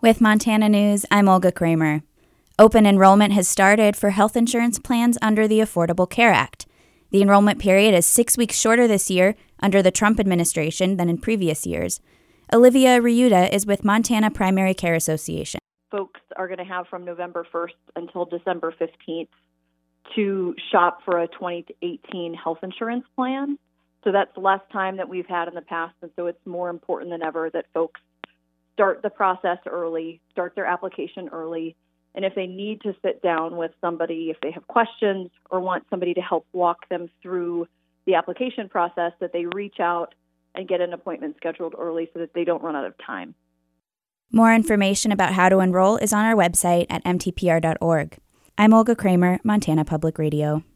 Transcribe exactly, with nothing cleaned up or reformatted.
With Montana News, I'm Olga Kramer. Open enrollment has started for health insurance plans under the Affordable Care Act. The enrollment period is six weeks shorter this year under the Trump administration than in previous years. Olivia Ryuta is with Montana Primary Care Association. Folks are going to have from November first until December fifteenth to shop for a twenty eighteen health insurance plan. So that's less time that we've had in the past, and so it's more important than ever that folks start the process early, start their application early, and if they need to sit down with somebody, if they have questions or want somebody to help walk them through the application process, that they reach out and get an appointment scheduled early so that they don't run out of time. More information about how to enroll is on our website at m t p r dot org. I'm Olga Kramer, Montana Public Radio.